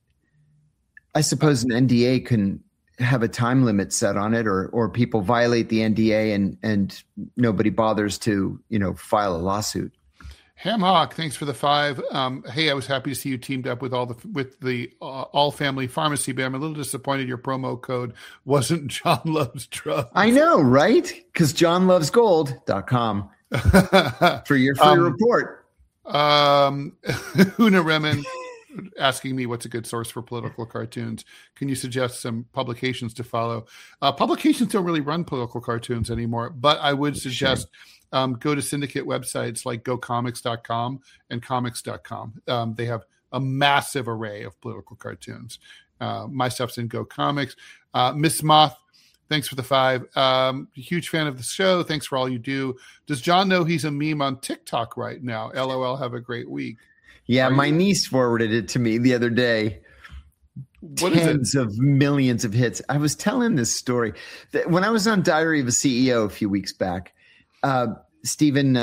I suppose an NDA can have a time limit set on it, or people violate the NDA and nobody bothers to, file a lawsuit. Hamhawk, thanks for the 5. Hey, I was happy to see you teamed up with the All Family Pharmacy, but I'm a little disappointed your promo code wasn't John Loves Drugs. I know, right? Because JohnLovesGold.com for your free report. Una Remen asking me what's a good source for political cartoons. Can you suggest some publications to follow? Publications don't really run political cartoons anymore, but I would suggest go to syndicate websites like GoComics.com and Comics.com. They have a massive array of political cartoons. My stuff's in Go Comics. Miss Moth, thanks for the 5. Huge fan of the show. Thanks for all you do. Does John know he's a meme on TikTok right now? LOL, have a great week. Yeah, my niece forwarded it to me the other day. Tens of millions of hits. I was telling this story. When I was on Diary of a CEO a few weeks back, Stephen,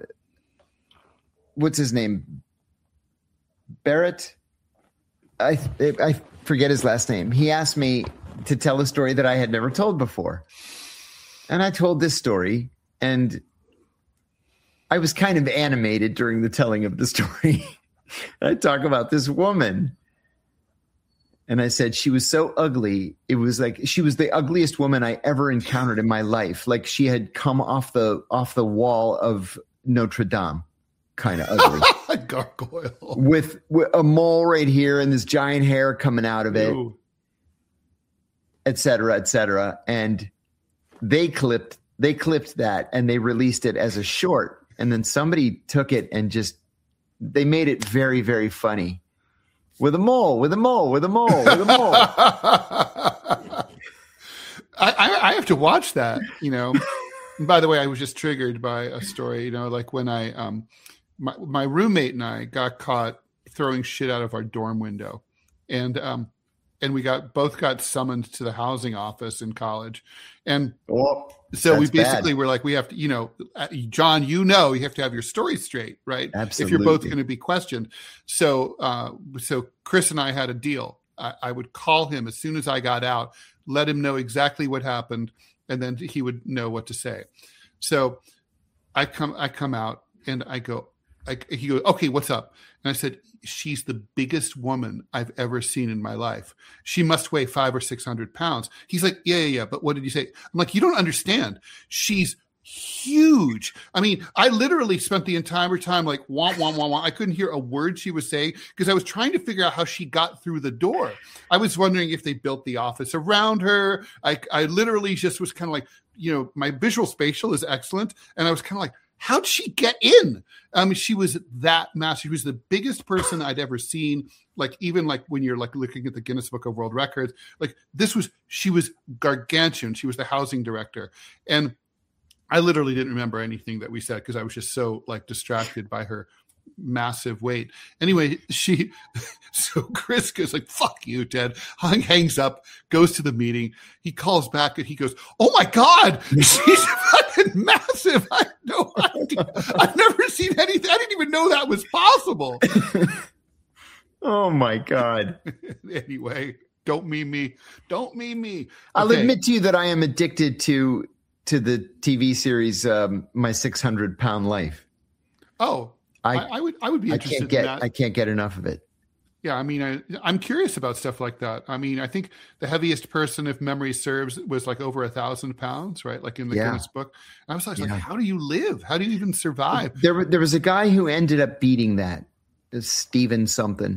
what's his name? Barrett? I forget his last name. He asked me to tell a story that I had never told before. And I told this story, and I was kind of animated during the telling of the story. I talk about this woman. And I said, she was so ugly. It was like she was the ugliest woman I ever encountered in my life. Like she had come off the wall of Notre Dame, kind of ugly. Gargoyle. With a mole right here and this giant hair coming out of it, et cetera, et cetera. And they clipped that and they released it as a short. And then somebody took it and they made it very, very funny. With a mole, with a mole, with a mole, with a mole. I have to watch that, And by the way, I was just triggered by a story, like when my roommate and I got caught throwing shit out of our dorm window. And and we both got summoned to the housing office in college. And so we basically were like, we have to, John, you have to have your story straight, right? Absolutely. If you're both going to be questioned. So Chris and I had a deal. I would call him as soon as I got out, let him know exactly what happened, and then he would know what to say. So I come out and I go, he goes, okay, what's up? And I said, she's the biggest woman I've ever seen in my life. She must weigh 500 or 600 pounds. He's like, yeah. But what did you say? I'm like, you don't understand. She's huge. I mean, I literally spent the entire time like, wah, wah, wah, wah. I couldn't hear a word she was saying because I was trying to figure out how she got through the door. I was wondering if they built the office around her. I literally just was kind of like, my visual spatial is excellent. And I was kind of like, how'd she get in? She was that massive. She was the biggest person I'd ever seen. Like, even like when you're like looking at the Guinness Book of World Records, like she was gargantuan. She was the housing director. And I literally didn't remember anything that we said because I was just so like distracted by her massive weight. Anyway, so Chris goes like, fuck you, Ted. Hangs up, goes to the meeting. He calls back and he goes, oh my God, she's fucking massive. I have no idea. I've never seen anything. I didn't even know that was possible. Oh my God. Anyway, don't meme me. Don't meme me. Okay. I'll admit to you that I am addicted to the TV series, My 600 Pound Life. Oh, I would be interested in that. I can't get enough of it. Yeah, I mean, I'm curious about stuff like that. I mean, I think the heaviest person, if memory serves, was like over 1,000 pounds, right? Like in the Guinness book. And I was like, how do you live? How do you even survive? There was a guy who ended up beating that, Steven something.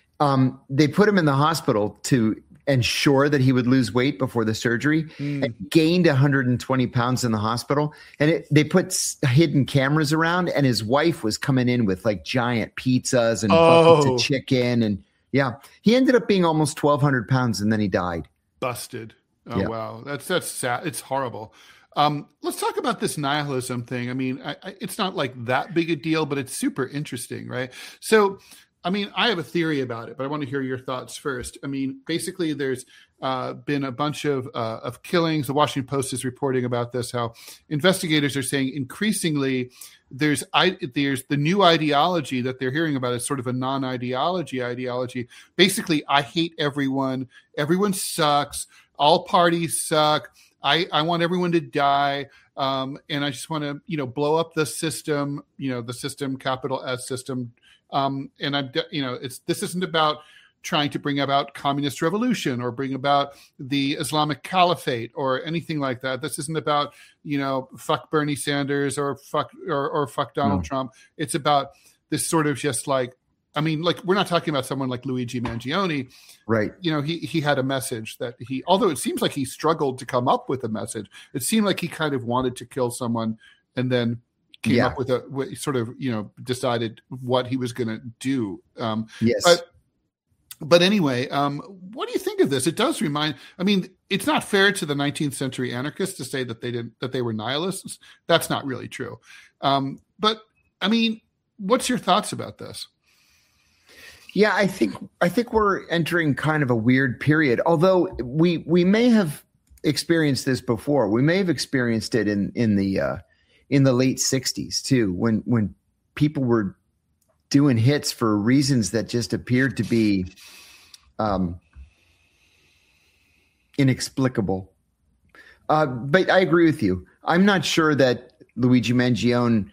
They put him in the hospital to ensure that he would lose weight before the surgery, and gained 120 pounds in the hospital. And they put hidden cameras around, and his wife was coming in with like giant pizzas and buckets of chicken. And he ended up being almost 1,200 pounds, and then he died. Busted. Oh, wow. That's sad. It's horrible. Let's talk about this nihilism thing. I mean, it's not like that big a deal, but it's super interesting, right? So, I mean, I have a theory about it, but I want to hear your thoughts first. I mean, basically, there's been a bunch of killings. The Washington Post is reporting about this, how investigators are saying increasingly there's the new ideology that they're hearing about is sort of a non-ideology ideology. Basically, I hate everyone. Everyone sucks. All parties suck. I want everyone to die. And I just want to, blow up the system, the system, capital S system. And this isn't about trying to bring about communist revolution or bring about the Islamic Caliphate or anything like that. This isn't about, fuck Bernie Sanders or fuck Donald Trump. It's about this sort of just like, I mean, like, we're not talking about someone like Luigi Mangione. Right. He had a message that although it seems like he struggled to come up with a message, it seemed like he kind of wanted to kill someone and then came up with decided what he was going to do. Yes. But anyway, what do you think of this? It does remind, I mean, it's not fair to the 19th century anarchists to say that they were nihilists. That's not really true. But I mean, what's your thoughts about this? Yeah, I think we're entering kind of a weird period. Although we may have experienced this before. We may have experienced it in the late 60s too, when people were doing hits for reasons that just appeared to be inexplicable. But I agree with you. I'm not sure that Luigi Mangione,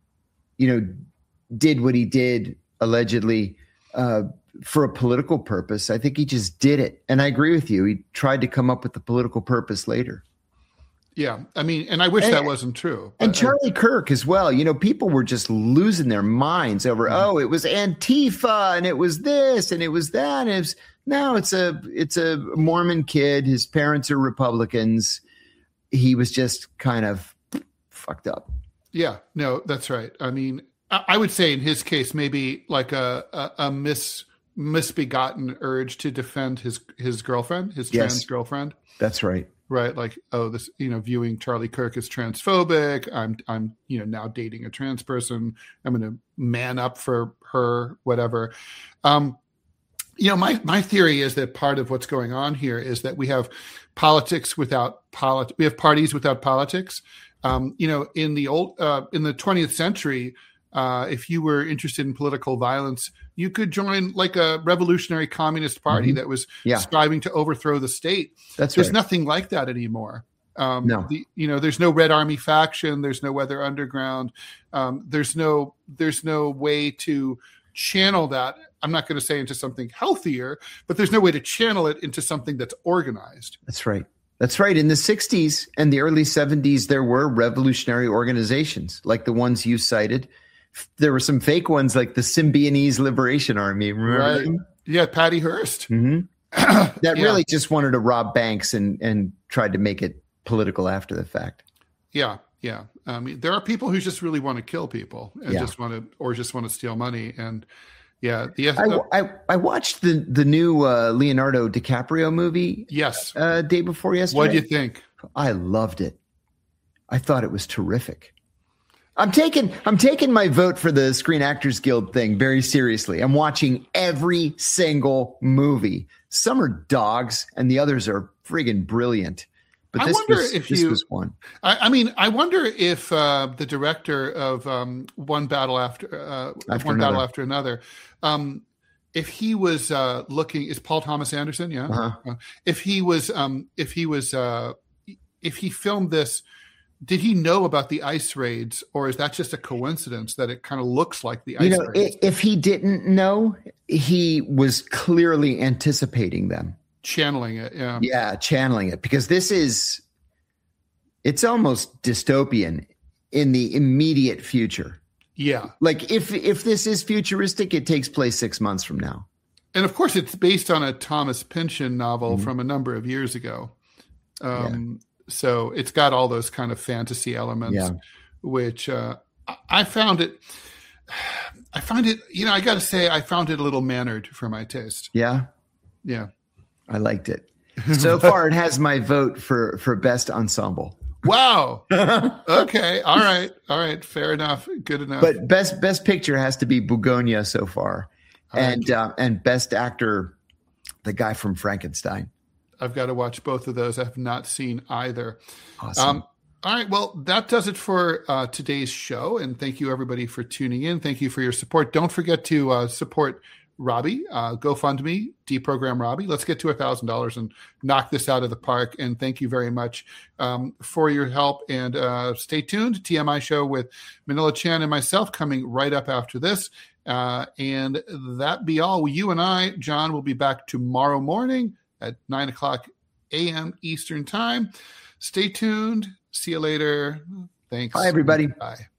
did what he did allegedly for a political purpose. I think he just did it. And I agree with you. He tried to come up with the political purpose later. Yeah. I mean, and I wish that wasn't true. And Charlie Kirk as well. People were just losing their minds over, it was Antifa and it was this and it was that. And it's a Mormon kid. His parents are Republicans. He was just kind of fucked up. Yeah, no, that's right. I mean, I would say in his case, maybe like a misbegotten urge to defend his girlfriend, his trans girlfriend. That's right. Right. Like, this, viewing Charlie Kirk as transphobic. I'm now dating a trans person. I'm going to man up for her, whatever. My theory is that part of what's going on here is that we have politics without we have parties without politics. In the 20th century, if you were interested in political violence, you could join like a revolutionary communist party that was striving to overthrow the state. There's nothing like that anymore. No. There's no Red Army faction. There's no Weather Underground. There's no way to channel that. I'm not going to say into something healthier, but there's no way to channel it into something that's organized. That's right. That's right. In the 60s and the early 70s, there were revolutionary organizations like the ones you cited. There were some fake ones like the Symbionese Liberation Army. Remember them? Yeah, Patty Hearst. Mm-hmm. That really just wanted to rob banks and tried to make it political after the fact. Yeah. There are people who just really want to kill people and just want to steal money. And I watched the new Leonardo DiCaprio movie. Yes, day before yesterday. What do you think? I loved it. I thought it was terrific. I'm taking my vote for the Screen Actors Guild thing very seriously. I'm watching every single movie. Some are dogs, and the others are friggin' brilliant. But this was one. I wonder if the director of One Battle After Another, if he was looking, is Paul Thomas Anderson? Yeah. Uh-huh. If he filmed this, did he know about the ice raids, or is that just a coincidence that it kind of looks like the ice raids? If he didn't know, he was clearly anticipating them. Channeling it, channeling it, because it's almost dystopian in the immediate future. Yeah, like if this is futuristic, it takes place 6 months from now, and of course it's based on a Thomas Pynchon novel from a number of years ago. So it's got all those kind of fantasy elements, which I found it. I got to say, I found it a little mannered for my taste. Yeah. I liked it. So far, it has my vote for best ensemble. Wow. Okay. All right. Fair enough. Good enough. But best picture has to be Bugonia so far, and best actor, the guy from Frankenstein. I've got to watch both of those. I have not seen either. Awesome. All right. Well, that does it for today's show. And thank you, everybody, for tuning in. Thank you for your support. Don't forget to support Robbie. GoFundMe, Deprogram Robbie. Let's get to $1,000 and knock this out of the park. And thank you very much for your help. And stay tuned. TMI show with Manila Chan and myself coming right up after this. And that be all. You and I, John, will be back tomorrow morning at 9:00 a.m. Eastern Time. Stay tuned. See you later. Thanks. Bye, everybody. Bye.